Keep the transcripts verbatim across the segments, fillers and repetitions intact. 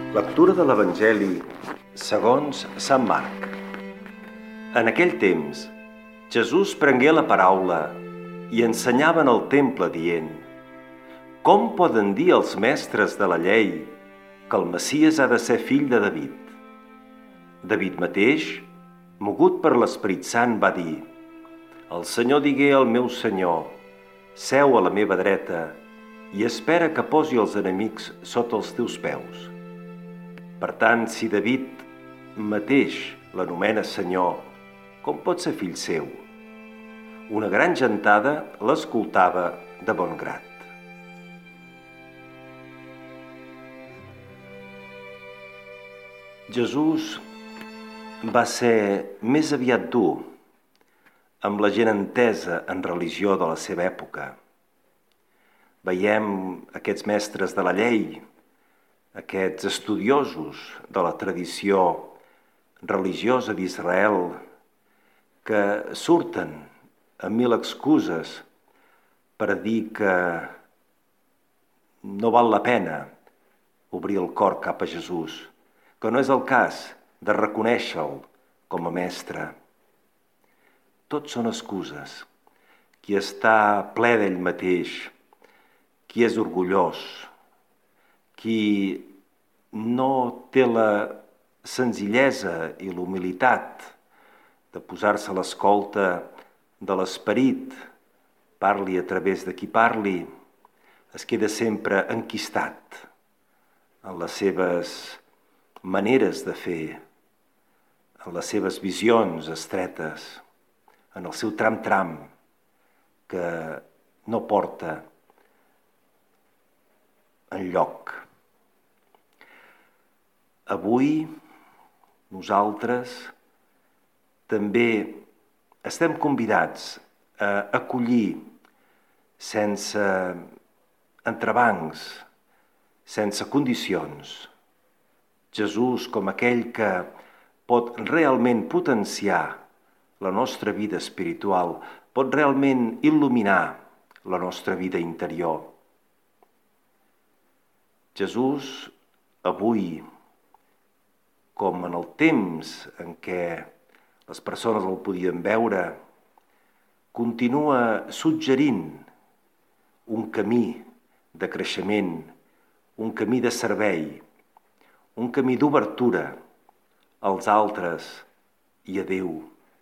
Lectura de l'Evangeli segons Sant Marc. En aquell temps, Jesús prengué la paraula i ensenyava en el temple dient: «Com poden dir els mestres de la llei que el Messies ha de ser fill de David? David mateix, mogut per l'Esperit Sant, va dir: El Senyor digué al meu Senyor: seu a la meva dreta i espera que posi els enemics sota els teus peus. Per tant, si David mateix l'anomena Senyor, com pot ser fill seu?» Una gran gentada l'escoltava de bon grat. Jesús va ser més aviat dur amb la gent entesa en religió de la seva època. Veiem aquests mestres de la llei, aquests estudiosos de la tradició religiosa d'Israel, que surten amb mil excuses per dir que no val la pena obrir el cor cap a Jesús, que no és el cas de reconèixer-lo com a mestre. Tots són excuses. Qui està ple d'ell mateix, qui és orgullós, qui no té la senzillesa i la humilitat de posar-se a l'escolta de l'Esperit, parli a través de qui parli, es queda sempre enquistat en les seves maneres de fer, en les seves visions estretes, en el seu tram-tram que no porta enlloc. Avui nosaltres també estem convidats a acollir sense entrebancs, sense condicions, Jesús com aquell que pot realment potenciar la nostra vida espiritual, pot realment il·luminar la nostra vida interior. Jesús, avui, com en el temps en què les persones el podien veure, continua suggerint un camí de creixement, un camí de servei, un camí d'obertura als altres i a Déu.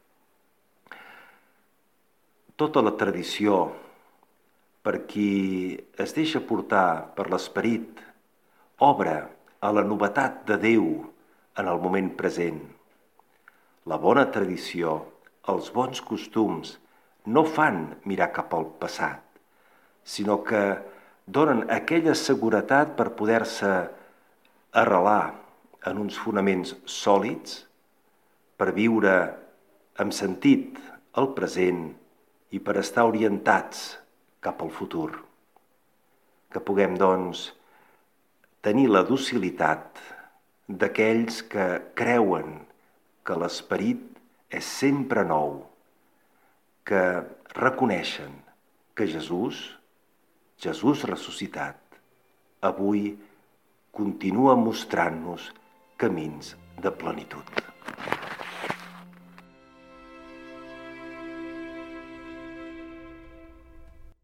Tota la tradició, per qui es deixa portar per l'Esperit, obre a la novetat de Déu en el moment present. La bona tradició, els bons costums, no fan mirar cap al passat, sinó que donen aquella seguretat per poder-se arrelar en uns fonaments sòlids, per viure amb sentit el present i per estar orientats cap al futur. Que puguem, doncs, tenir la docilitat d'aquells que creuen que l'Esperit és sempre nou, que reconeixen que Jesús, Jesús ressuscitat, avui continua mostrant-nos camins de plenitud.